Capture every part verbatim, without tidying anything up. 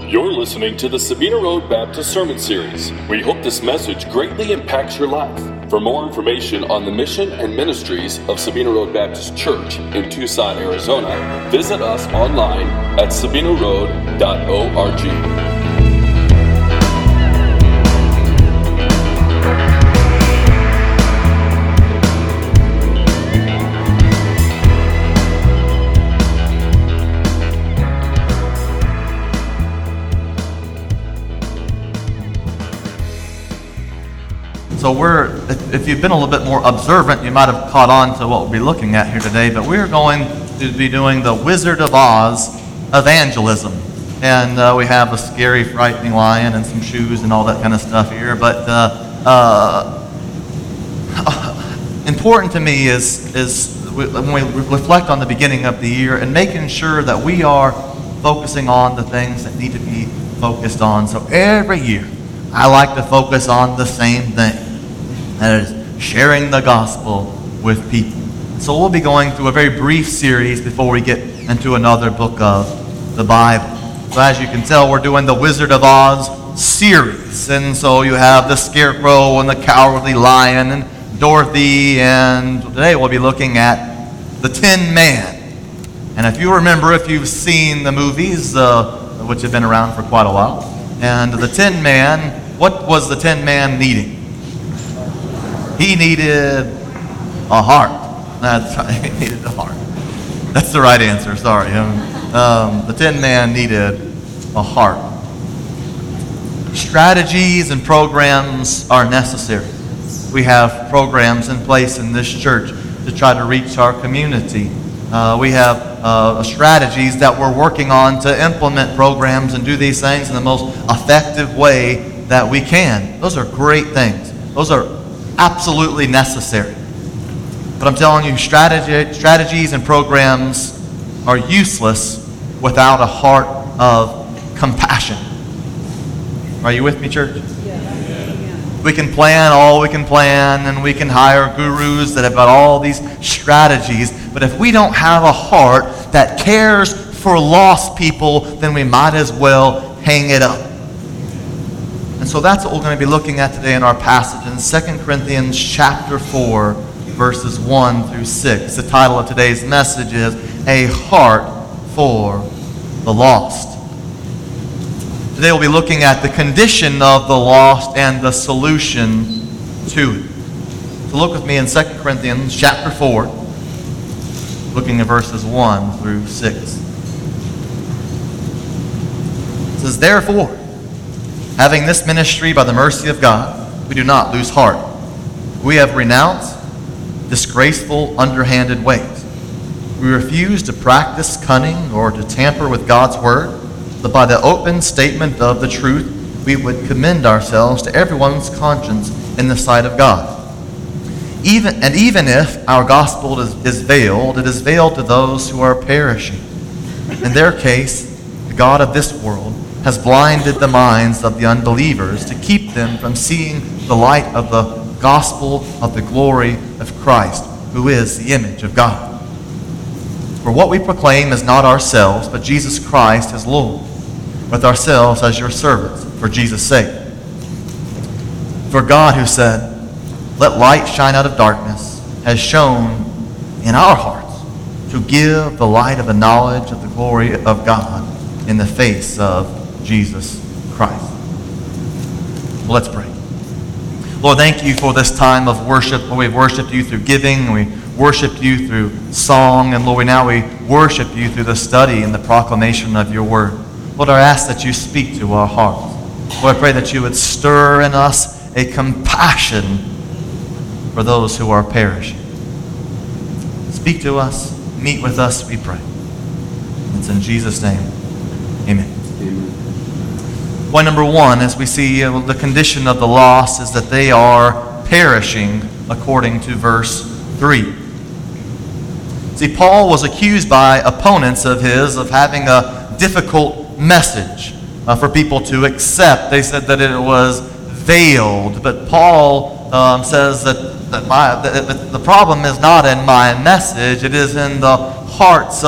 You're listening to the Sabina Road Baptist Sermon Series. We hope this message greatly impacts your life. For more information on the mission and ministries of Sabina Road Baptist Church in Tucson, Arizona, visit us online at sabina road dot org. So we're, if you've been a little bit more observant, you might have caught on to what we'll be looking at here today, but we're going to be doing the Wizard of Oz evangelism. And uh, we have a scary, frightening lion and some shoes and all that kind of stuff here. But uh, uh, important to me is, is when we reflect on the beginning of the year and making sure that we are focusing on the things that need to be focused on. So every year, I like to focus on the same thing. That is sharing the gospel with people. So we'll be going through a very brief series before we get into another book of the Bible. So as you can tell, we're doing the Wizard of Oz series. And so you have the Scarecrow and the Cowardly Lion and Dorothy. And today we'll be looking at the Tin Man. And if you remember, if you've seen the movies, uh, which have been around for quite a while, and the Tin Man, what was the Tin Man needing? He needed a heart. That's right, he needed a heart. That's the right answer, sorry. Um, the Tin Man needed a heart. Strategies and programs are necessary. We have programs in place in this church to try to reach our community. Uh, we have uh, strategies that we're working on to implement programs and do these things in the most effective way that we can. Those are great things. Those are absolutely necessary. But I'm telling you, strategy, strategies and programs are useless without a heart of compassion. Are you with me, church? Yeah. We can plan all we can plan, and we can hire gurus that have got all these strategies. But if we don't have a heart that cares for lost people, then we might as well hang it up. And so that's what we're going to be looking at today in our passage in Second Corinthians chapter four, verses one through six. The title of today's message is A Heart for the Lost. Today we'll be looking at the condition of the lost and the solution to it. So look with me in Second Corinthians chapter four, looking at verses one through six. It says, "Therefore, having this ministry by the mercy of God, we do not lose heart. We have renounced disgraceful, underhanded ways. We refuse to practice cunning or to tamper with God's word, but by the open statement of the truth, we would commend ourselves to everyone's conscience in the sight of God. Even and even if our gospel is, is veiled, it is veiled to those who are perishing. In their case, the God of this world has blinded the minds of the unbelievers to keep them from seeing the light of the gospel of the glory of Christ, who is the image of God. For what we proclaim is not ourselves, but Jesus Christ as Lord, with ourselves as your servants, for Jesus' sake. For God, who said, 'Let light shine out of darkness,' has shone in our hearts to give the light of the knowledge of the glory of God in the face of Jesus Christ." Well, let's pray. Lord, thank you for this time of worship. Lord, we've worshiped you through giving. We worshiped you through song. And Lord, we now we worship you through the study and the proclamation of your word. Lord, I ask that you speak to our hearts. Lord, I pray that you would stir in us a compassion for those who are perishing. Speak to us. Meet with us, we pray. It's in Jesus' name. Amen. Point number one, as we see uh, the condition of the lost, is that they are perishing, according to verse three. See, Paul was accused by opponents of his of having a difficult message uh, for people to accept. They said that it was veiled, but Paul um, says that, that, my, that the problem is not in my message, it is in the hearts of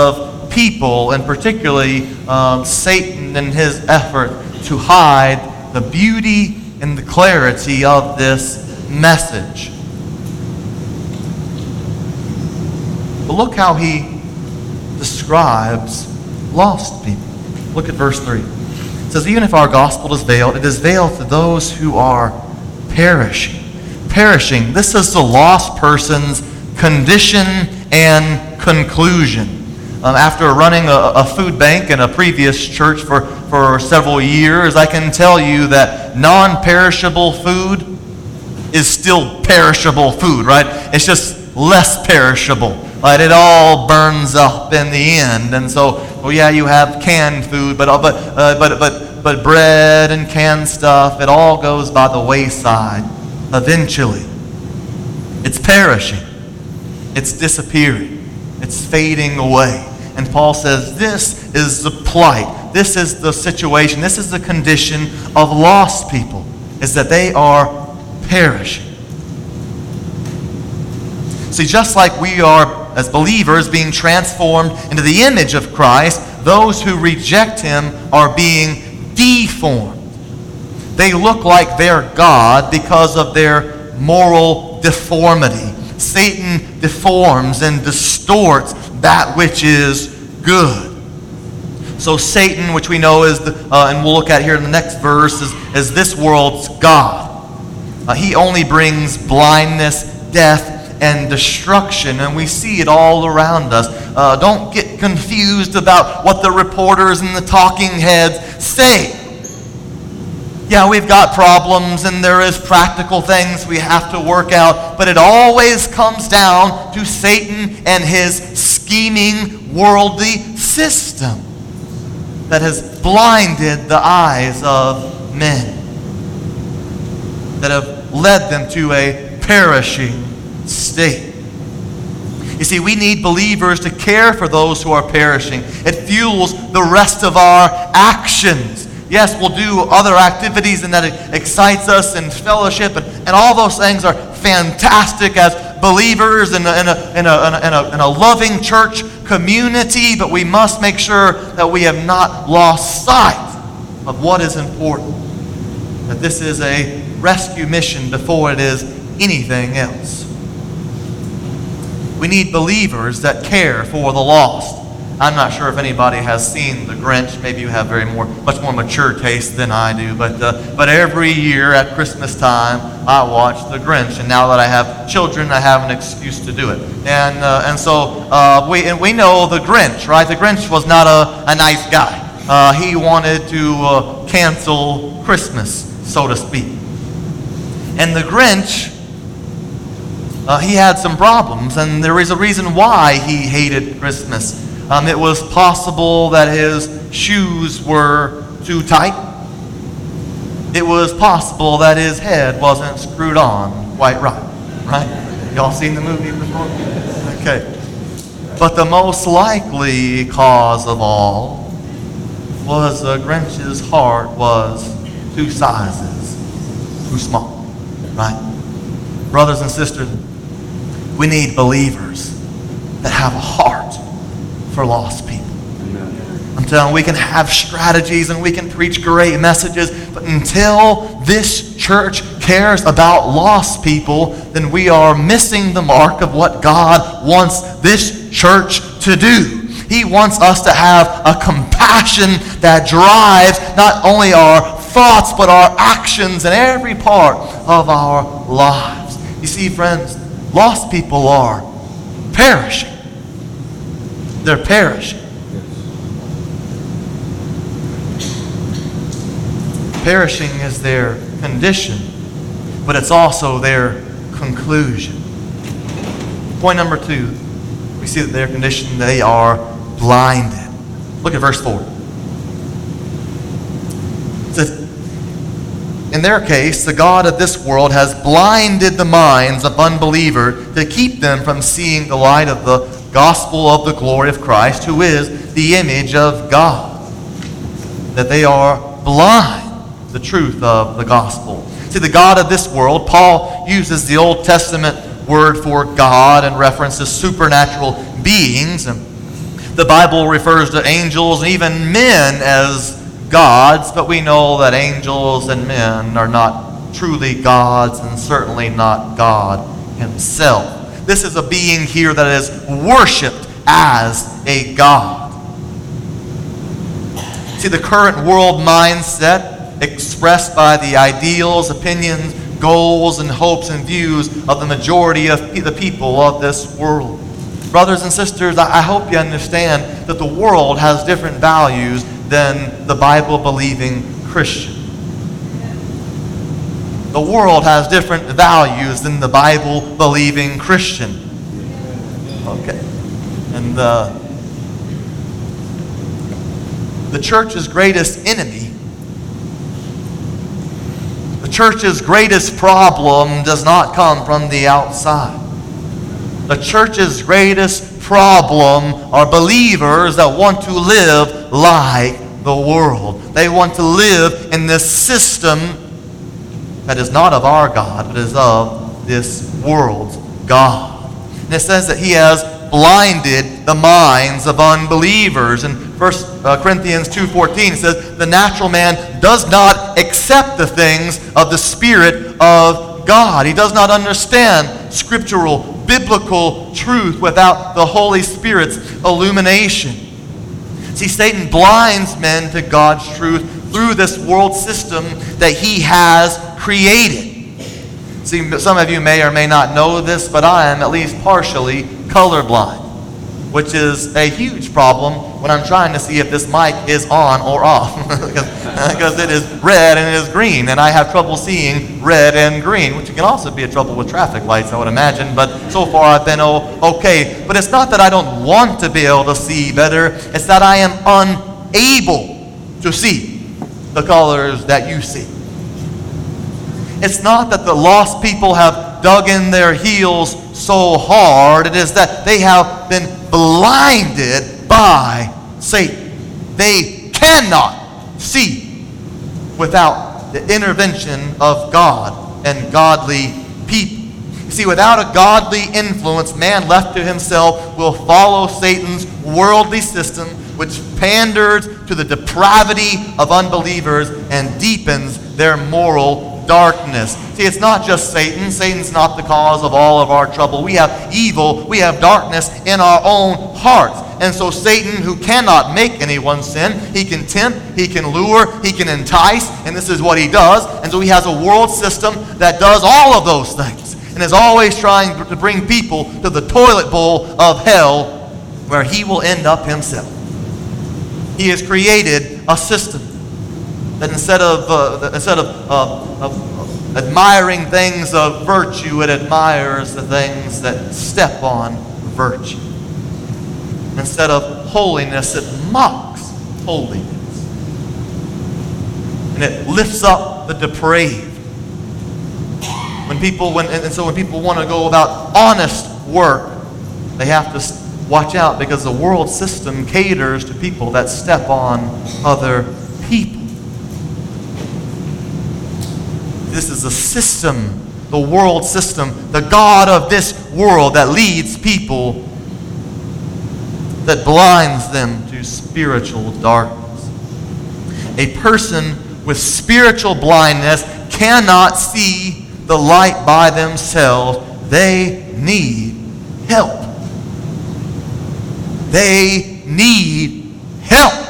people, and particularly um, Satan and his effort to hide the beauty and the clarity of this message. But look how he describes lost people. Look at verse three. It says, even if our gospel is veiled, it is veiled to those who are perishing. Perishing. This is the lost person's condition and conclusion. Um, after running a, a food bank in a previous church for, for several years, I can tell you that non-perishable food is still perishable food, right? It's just less perishable. Right? It all burns up in the end. And so, well, yeah, you have canned food, but but uh, but but but bread and canned stuff, it all goes by the wayside. Eventually, it's perishing. It's disappearing. It's fading away. And Paul says this is the plight. This is the situation. This is the condition of lost people, is that they are perishing. See, just like we are, as believers, being transformed into the image of Christ, those who reject him are being deformed. They look like their God because of their moral deformity. Satan deforms and distorts that which is good. So Satan, which we know is, the, uh, and we'll look at here in the next verse, is, is this world's God. Uh, he only brings blindness, death, and destruction, and we see it all around us. Uh, don't get confused about what the reporters and the talking heads say. Yeah, we've got problems and there is practical things we have to work out, but it always comes down to Satan and his scheming worldly system that has blinded the eyes of men, that have led them to a perishing state. You see, we need believers to care for those who are perishing. It fuels the rest of our actions. Yes, we'll do other activities and that excites us, and fellowship, and, and all those things are fantastic as believers in a, in, a, in, a, in, a, in a loving church community, but we must make sure that we have not lost sight of what is important. That this is a rescue mission before it is anything else. We need believers that care for the lost. I'm not sure if anybody has seen The Grinch. Maybe you have very more, much more mature taste than I do. But uh, but every year at Christmas time, I watch The Grinch. And now that I have children, I have an excuse to do it. And uh, and so uh, we and we know The Grinch, right? The Grinch was not a, a nice guy. Uh, he wanted to uh, cancel Christmas, so to speak. And The Grinch, Uh, he had some problems, and there is a reason why he hated Christmas. Um, it was possible that his shoes were too tight. It was possible that his head wasn't screwed on quite right. Right? Y'all seen the movie before? Okay. But the most likely cause of all was the Grinch's heart was two sizes too small. Right? Brothers and sisters, we need believers that have a heart for lost people. Amen. I'm telling you, we can have strategies and we can preach great messages, but until this church cares about lost people, then we are missing the mark of what God wants this church to do. He wants us to have a compassion that drives not only our thoughts, but our actions in every part of our lives. You see, friends, lost people are perishing. They're perishing. Perishing is their condition, but it's also their conclusion. Point number two, we see that their condition, they are blinded. Look at verse four. It says, in their case, the God of this world has blinded the minds of unbelievers to keep them from seeing the light of the gospel of the glory of Christ, who is the image of God. That they are blind to the truth of the gospel. See, the God of this world, Paul uses the Old Testament word for God in reference to supernatural beings. And The Bible refers to angels and even men as gods, but we know that angels and men are not truly gods and certainly not God himself. This is a being here that is worshipped as a god. See, the current world mindset expressed by the ideals, opinions, goals, and hopes and views of the majority of the people of this world. Brothers and sisters, I hope you understand that the world has different values than the Bible-believing Christian. The world has different values than the Bible-believing Christian. Okay. And uh, the church's greatest enemy, the church's greatest problem does not come from the outside. The church's greatest problem are believers that want to live like the world. They want to live in this system that is not of our God, but is of this world's God. And it says that he has blinded the minds of unbelievers. In First Corinthians two fourteen, it says, the natural man does not accept the things of the Spirit of God. He does not understand scriptural, biblical truth without the Holy Spirit's illumination. See, Satan blinds men to God's truth through this world system that he has created. See, some of you may or may not know this, but I am at least partially colorblind, which is a huge problem when I'm trying to see if this mic is on or off, because it is red and it is green, and I have trouble seeing red and green, which can also be a trouble with traffic lights, I would imagine, but so far I've been okay. But it's not that I don't want to be able to see better, it's that I am unable to see the colors that you see. It's not that the lost people have dug in their heels so hard, it is that they have been blinded by Satan. They cannot see without the intervention of God and godly people. You see, without a godly influence, man left to himself will follow Satan's worldly system, which panders to the depravity of unbelievers and deepens their moral darkness. See, it's not just Satan. Satan's not the cause of all of our trouble. We have evil, we have darkness in our own hearts. And so Satan, who cannot make anyone sin, he can tempt, he can lure, he can entice, and this is what he does. And so he has a world system that does all of those things and is always trying to bring people to the toilet bowl of hell where he will end up himself. He has created a system that instead of uh, instead of, uh, of admiring things of virtue, it admires the things that step on virtue. Instead of holiness, it mocks holiness. And it lifts up the depraved. When people, when, and so when people want to go about honest work, they have to watch out because the world system caters to people that step on other people. This is a system, the world system, the God of this world that leads people, that blinds them to spiritual darkness. A person with spiritual blindness cannot see the light by themselves. They need help. They need help.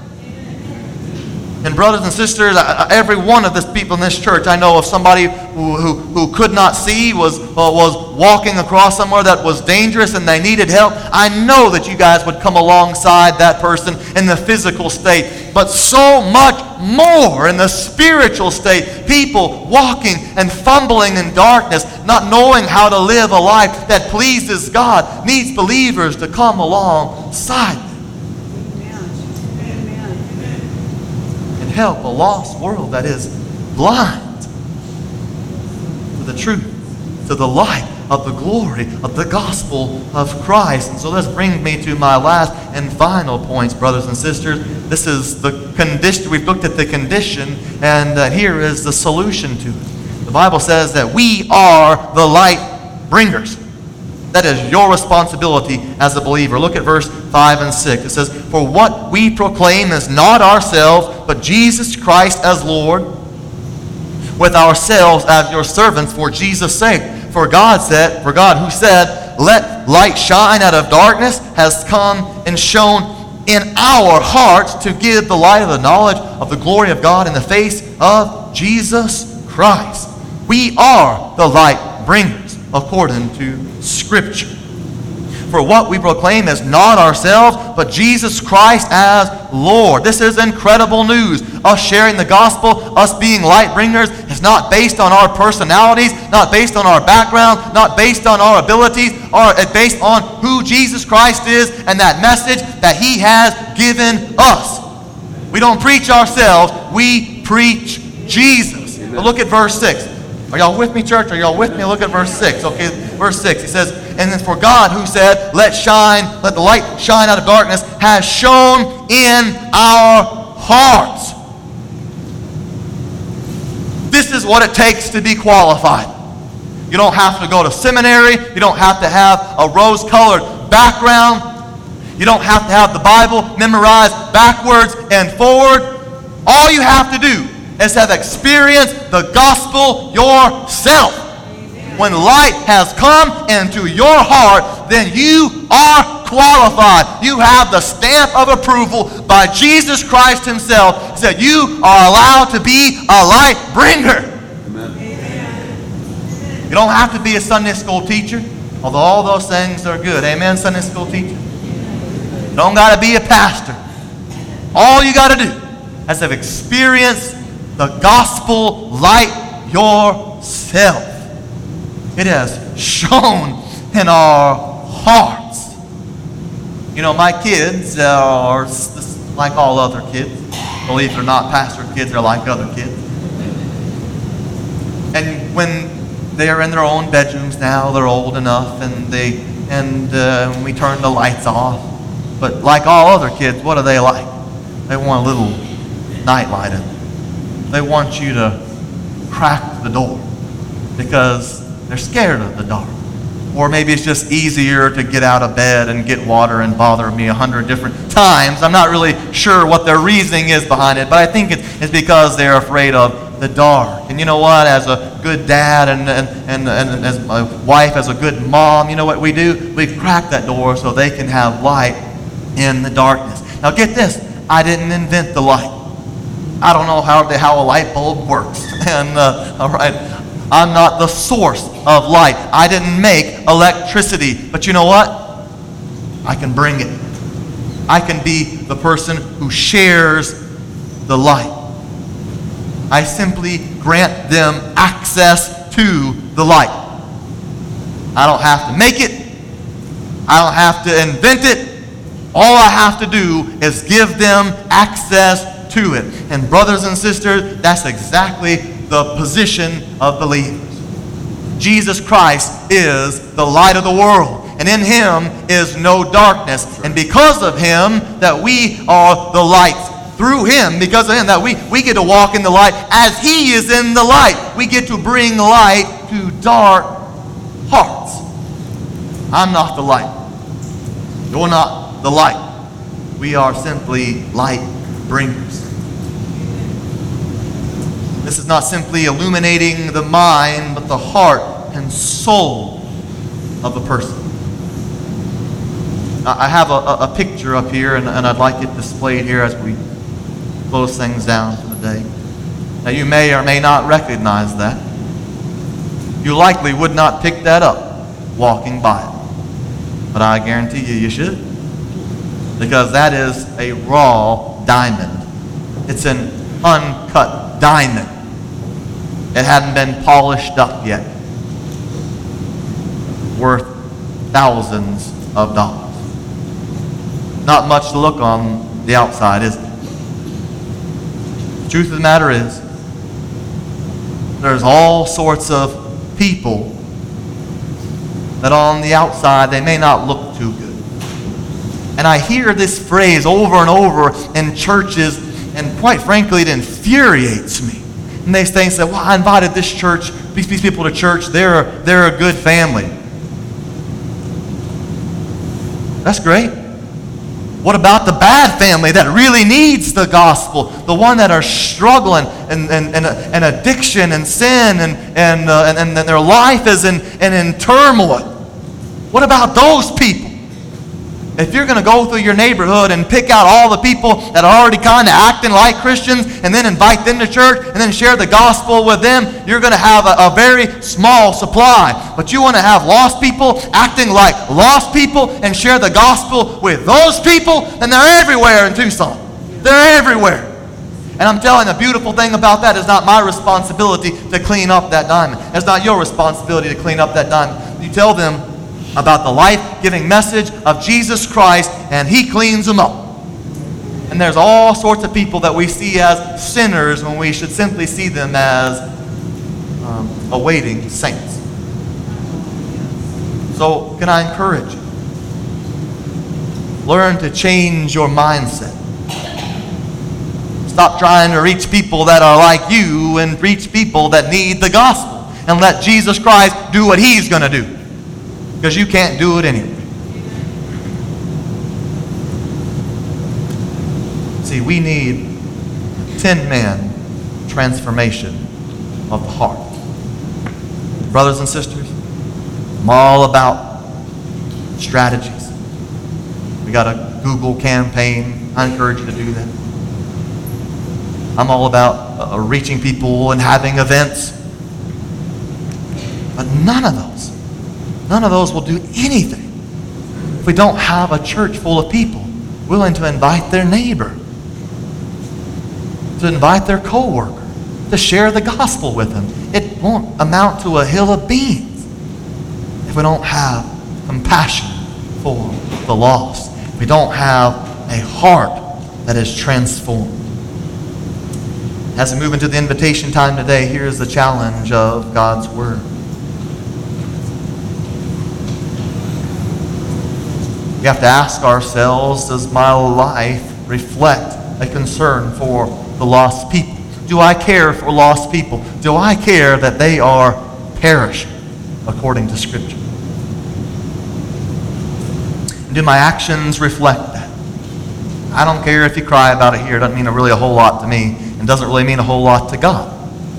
And brothers and sisters, every one of the people in this church, I know of somebody who, who, who could not see, was, uh, was walking across somewhere that was dangerous and they needed help. I know that you guys would come alongside that person in the physical state. But so much more in the spiritual state. People walking and fumbling in darkness, not knowing how to live a life that pleases God, needs believers to come alongside them. Help a lost world that is blind to the truth, to the light of the glory of the gospel of Christ. And so this brings me to my last and final points, brothers and sisters. This is the condition. We've looked at the condition, and uh, here is the solution to it. The Bible says that we are the light bringers. That is your responsibility as a believer. Look at verse five and six. It says, "For what we proclaim is not ourselves, but Jesus Christ as Lord, with ourselves as your servants for Jesus' sake. For God said, for God who said, 'Let light shine out of darkness,' has come and shone in our hearts to give the light of the knowledge of the glory of God in the face of Jesus Christ." We are the light bringers according to Scripture. For what we proclaim is not ourselves, but Jesus Christ as Lord. This is incredible news. Us sharing the gospel, us being light bringers, is not based on our personalities, not based on our background, not based on our abilities, or it's based on who Jesus Christ is and that message that He has given us. We don't preach ourselves, we preach Jesus. But look at verse six. Are y'all with me, church? Are y'all with me? Look at verse six. Okay, verse six. He says, "And then for God who said, 'Let shine, let the light shine out of darkness,' has shone in our hearts." This is what it takes to be qualified. You don't have to go to seminary. You don't have to have a rose-colored background. You don't have to have the Bible memorized backwards and forward. All you have to do is have experienced the gospel yourself. When light has come into your heart, then you are qualified. You have the stamp of approval by Jesus Christ Himself. He said you are allowed to be a light bringer. Amen. You don't have to be a Sunday school teacher, although all those things are good. Amen, Sunday school teacher. You don't got to be a pastor. All you got to do is have experienced the gospel light yourself. It has shone in our hearts. You know, my kids are like all other kids. Believe it or not, pastor kids are like other kids. And when they are in their own bedrooms now, they're old enough, and they and uh, we turn the lights off. But like all other kids, what are they like? They want a little night light in them. They want you to crack the door because they're scared of the dark. Or maybe it's just easier to get out of bed and get water and bother me a hundred different times. I'm not really sure what their reasoning is behind it, but I think it's because they're afraid of the dark. And you know what? As a good dad and, and, and, and as my wife, as a good mom, you know what we do? We crack that door so they can have light in the darkness. Now get this. I didn't invent the light. I don't know how, the, how a light bulb works. And uh, all right, I'm not the source of light. I didn't make electricity. But you know what? I can bring it. I can be the person who shares the light. I simply grant them access to the light. I don't have to make it. I don't have to invent it. All I have to do is give them access to it. And brothers and sisters, that's exactly the position of believers. Jesus Christ is the light of the world, and in Him is no darkness. And because of Him, that we are the lights. Through Him, because of Him, that we, we get to walk in the light as He is in the light. We get to bring light to dark hearts. I'm not the light. You're not the light. We are simply light bringers. This is not simply illuminating the mind, but the heart and soul of a person. I have a, a picture up here, and, and I'd like it displayed here as we close things down for the day. Now, you may or may not recognize that. You likely would not pick that up walking by it. But I guarantee you, you should. Because that is a raw diamond. It's an uncut diamond. It hadn't been polished up yet. Worth thousands of dollars. Not much to look on the outside, is it? The truth of the matter is, there's all sorts of people that on the outside, they may not look too good. And I hear this phrase over and over in churches, and quite frankly, it infuriates me. And they say, well, I invited this church, these, these people to church, they're, they're a good family. That's great. What about the bad family that really needs the gospel? The one that are struggling and, and, and, and addiction and sin and, and, uh, and, and their life is in, and in turmoil. What about those people? If you're going to go through your neighborhood and pick out all the people that are already kind of acting like Christians and then invite them to church and then share the gospel with them, you're going to have a, a very small supply. But you want to have lost people acting like lost people and share the gospel with those people, and they're everywhere in Tucson. They're everywhere. And I'm telling you, the beautiful thing about that is not my responsibility to clean up that diamond. It's not your responsibility to clean up that diamond. You tell them about the life-giving message of Jesus Christ, and He cleans them up. And there's all sorts of people that we see as sinners when we should simply see them as um, awaiting saints. So, can I encourage you? Learn to change your mindset. Stop trying to reach people that are like you and reach people that need the gospel. And let Jesus Christ do what He's going to do. Because you can't do it anyway. See, we need ten-man transformation of the heart. Brothers and sisters, I'm all about strategies. We got a Google campaign. I encourage you to do that. I'm all about uh, reaching people and having events. But none of those None of those will do anything if we don't have a church full of people willing to invite their neighbor, to invite their coworker, to share the gospel with them. It won't amount to a hill of beans if we don't have compassion for the lost. If we don't have a heart that is transformed. As we move into the invitation time today, here's the challenge of God's Word. We have to ask ourselves, does my life reflect a concern for the lost people? Do I care for lost people? Do I care that they are perishing according to Scripture? Do my actions reflect that? I don't care if you cry about it here. It doesn't mean really a whole lot to me. It doesn't really mean a whole lot to God.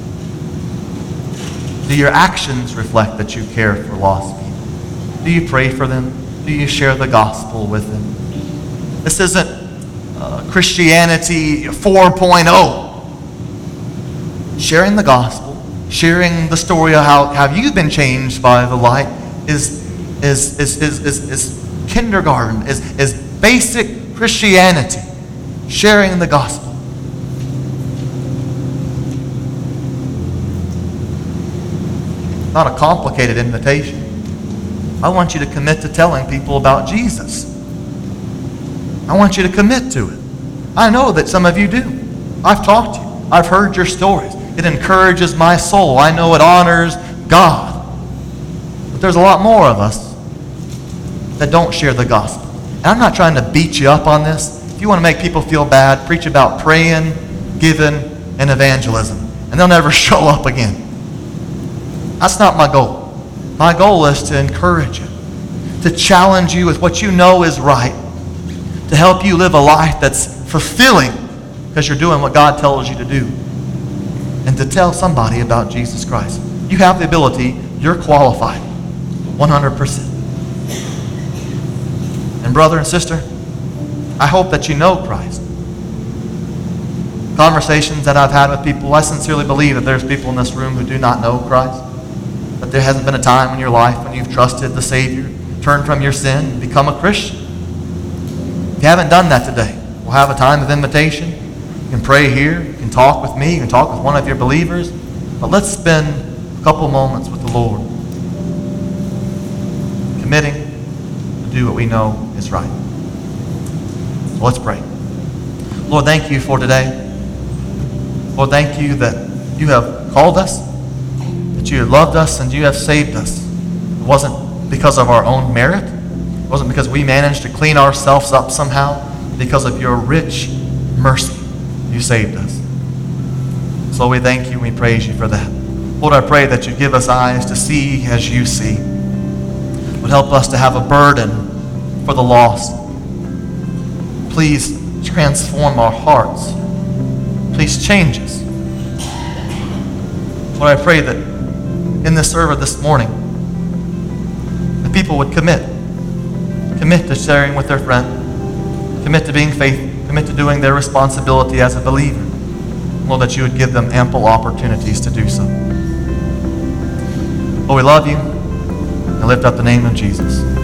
Do your actions reflect that you care for lost people? Do you pray for them? Do you share the gospel with them? This isn't uh, Christianity four point oh. Sharing the gospel, sharing the story of how, how you've been changed by the light is, is, is, is, is, is kindergarten, is, is basic Christianity. Sharing the gospel. Not a complicated invitation. I want you to commit to telling people about Jesus. I want you to commit to it. I know that some of you do. I've talked to you. I've heard your stories. It encourages my soul. I know it honors God. But there's a lot more of us that don't share the gospel. And I'm not trying to beat you up on this. If you want to make people feel bad, preach about praying, giving, and evangelism. And they'll never show up again. That's not my goal. My goal is to encourage you, to challenge you with what you know is right, to help you live a life that's fulfilling because you're doing what God tells you to do, and to tell somebody about Jesus Christ. You have the ability. You're qualified, one hundred percent. And brother and sister, I hope that you know Christ. Conversations that I've had with people, I sincerely believe that there's people in this room who do not know Christ. But there hasn't been a time in your life when you've trusted the Savior, turned from your sin, and become a Christian. If you haven't done that today, we'll have a time of invitation. You can pray here. You can talk with me. You can talk with one of your believers. But let's spend a couple moments with the Lord, committing to do what we know is right. So let's pray. Lord, thank you for today. Lord, thank you that you have called us, that you have loved us, and you have saved us. It wasn't because of our own merit. It wasn't because we managed to clean ourselves up somehow. Because of your rich mercy, you saved us. So we thank you and we praise you for that. Lord, I pray that you give us eyes to see as you see. Would help us to have a burden for the lost. Please transform our hearts. Please change us. Lord, I pray that in this service this morning, the people would commit. Commit to sharing with their friend. Commit to being faithful. Commit to doing their responsibility as a believer. Lord, that you would give them ample opportunities to do so. Lord, we love you and lift up the name of Jesus.